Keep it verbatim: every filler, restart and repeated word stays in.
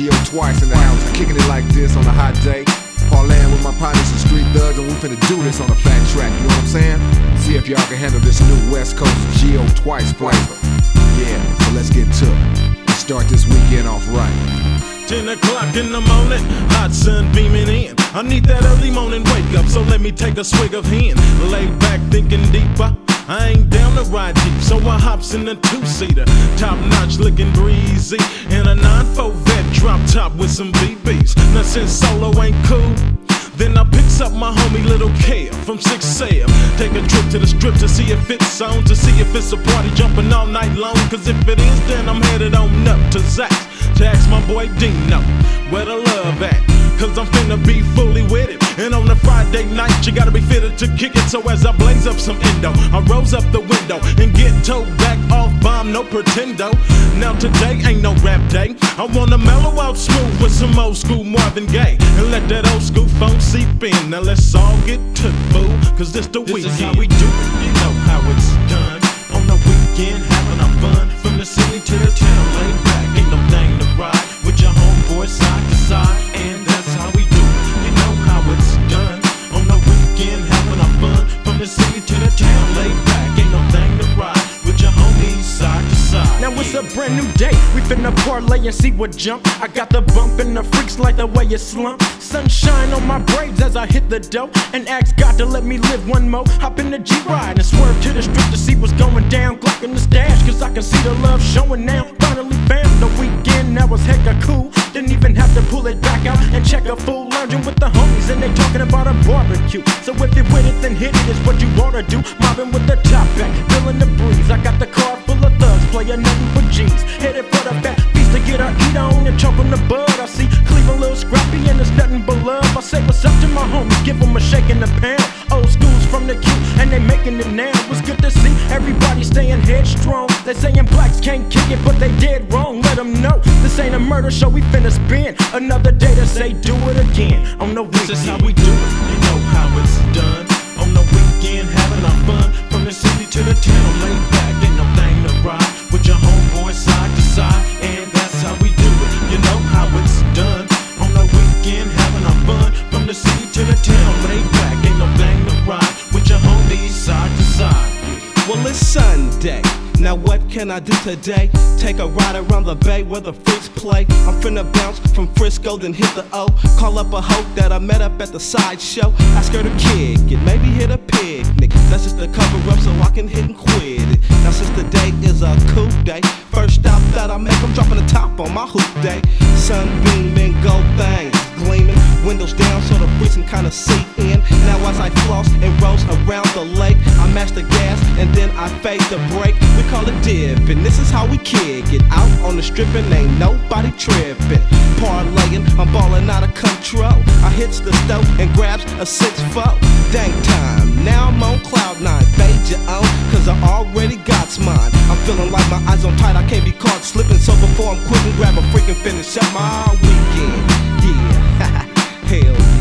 Geo Twice in the house, kicking it like this on a hot day. Parlaying with my partners and street thugs, and we finna do this on a fat track, you know what I'm saying? See if y'all can handle this new West Coast Geo Twice flavor. Yeah, so let's get to it. Let's start this weekend off right. Ten o'clock in the morning, hot sun beaming in. I need that early morning wake up, so let me take a swig of hen. Lay back thinking deeper, I ain't down to ride deep, so I hops in a two-seater. Top notch looking breezy, in a nine four vet drop top with some B Bs. Now since solo ain't cool, then I picks up my homie Little Kev from six Sail. Take a trip to the strip to see if it's on, to see if it's a party jumping all night long. Cause if it is, then I'm headed on up to Zach's to ask my boy Dino where the love at. Cause I'm finna be fully with it. And on a Friday night, you gotta be fitted to kick it. So as I blaze up some endo, I rose up the window and get towed back off bomb, no pretendo. Now today ain't no rap day. I wanna mellow out smooth with some old school Marvin Gaye and let that old school phone seep in. Now let's all get took, fool, cause this the This weekend. is how we do it, you know how it's done. On the weekend, having our fun. From the city to the town, laid back, ain't no thing to ride. With your homeboy side to side, and that's how we do it. You know how it's done. On the weekend, having our fun. From the city to the town, laid back, ain't no thing to ride. With your homies side to side. Now it's a brand new day, we finna parlay and see what jump. I got the bump and the freaks like the way you slump. Sunshine on my braids as I hit the dough, and ask God to let me live one more. Hop in the G-Ride and swerve to the strip to see what's going down. Glock in the stash, cause I can see the love showing now. Finally found the weekend, that was hecka cool. Didn't even have to pull it back out and check a fool. Lounging with the homies and they talking about a barbecue. So if you're with it, then hit it, it's what you oughta do. Mobbing with the top back, feeling the breeze. I got the car full of thugs, playing nothing but G's. Headed for the fat feast to get our eat on and choke on the bud. I see Cleveland little scrappy and there's nothing but love. I say what's up to my homies, give them a shake and a pound. Old schools from the Q and they making it now. It's good to see everybody staying headstrong. They saying blacks can't kick it, but they dead wrong. Let them know this ain't a murder show, we finna spend another day to say do it again on the weekend. This is how we do it, you know how it's done. On the weekend, having our fun. From the city to the town, laid back, ain't no thing to ride. With your homeboy side to side, and that's how we do it. You know how it's done. On the weekend, having our fun. From the city to the town, laid back, ain't no thing to ride. With your homies side to side. Well, it's Sunday. Now what can I do today? Take a ride around the bay where the freaks play. I'm finna bounce from Frisco, then hit the O. Call up a hoe that I met up at the sideshow. Ask her to kick it, maybe hit a picnic. That's just a cover up so I can hit and quit it. Now since the day is a cool day, first stop that I make, I'm dropping the top on my hoop day. Sunbeam and gold things gleaming, windows down so the freaks can kinda see in. Now as I floss and roast around the lake, I mash the gas and then I fade the brake. We call it dipping, this is how we kick it. Out on the strip and ain't nobody tripping. Parlaying, I'm ballin' out of control. I hits the stove and grabs a six four. Dang time, now I'm on cloud nine. Fade your own, cause I already got's mine. I'm feeling like my eyes on tight, I can't be caught slipping. So before I'm quitting, grab a freaking finish up my weekend. Yeah, hell